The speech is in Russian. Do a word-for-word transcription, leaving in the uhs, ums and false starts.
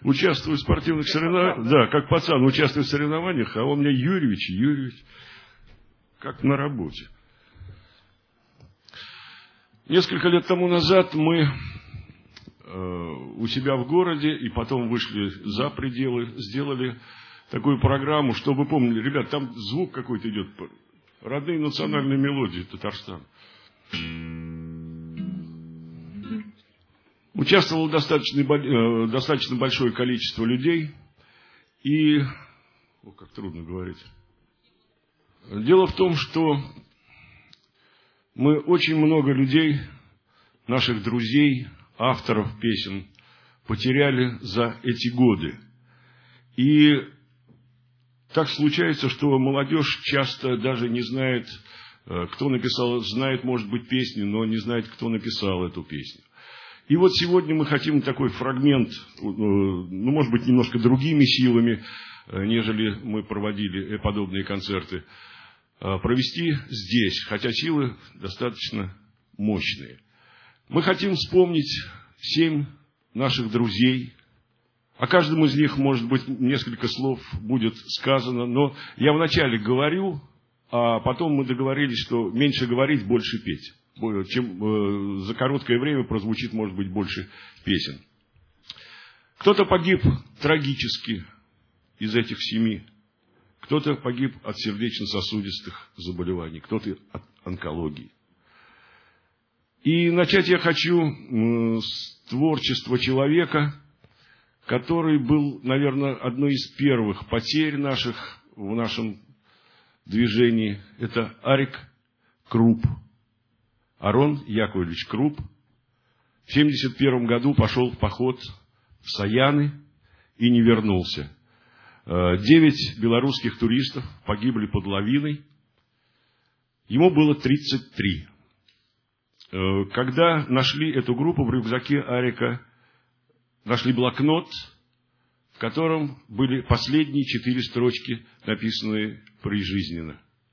участвую в спортивных соревнованиях. Да, как пацан участвую в соревнованиях, а он мне Юрьевич, Юрьевич, как на работе. Несколько лет тому назад мы э, у себя в городе и потом вышли за пределы, сделали такую программу, чтобы вы помнили, ребят, там звук какой-то идет, родные национальные мелодии Татарстана. Участвовало достаточно, э, достаточно большое количество людей, и, о, как трудно говорить. Дело в том, что мы очень много людей, наших друзей, авторов песен, потеряли за эти годы. И так случается, что молодежь часто даже не знает, кто написал, знает, может быть, песню, но не знает, кто написал эту песню. И вот сегодня мы хотим такой фрагмент, ну, может быть, немножко другими силами, нежели мы проводили подобные концерты, провести здесь, хотя силы достаточно мощные. Мы хотим вспомнить семь наших друзей. О каждом из них, может быть, несколько слов будет сказано, но я вначале говорю, а потом мы договорились, что меньше говорить, больше петь. Чем за короткое время прозвучит, может быть, больше песен. Кто-то погиб трагически из этих семи. Кто-то погиб от сердечно-сосудистых заболеваний, кто-то от онкологии. И начать я хочу с творчества человека, который был, наверное, одной из первых потерь наших в нашем движении. Это Арик Круп. Арон Яковлевич Круп в семьдесят первом году пошел в поход в Саяны и не вернулся. Девять белорусских туристов погибли под лавиной. Ему было тридцать три. Когда нашли эту группу, в рюкзаке Арика нашли блокнот, в котором были последние четыре строчки, написанные прижизненно.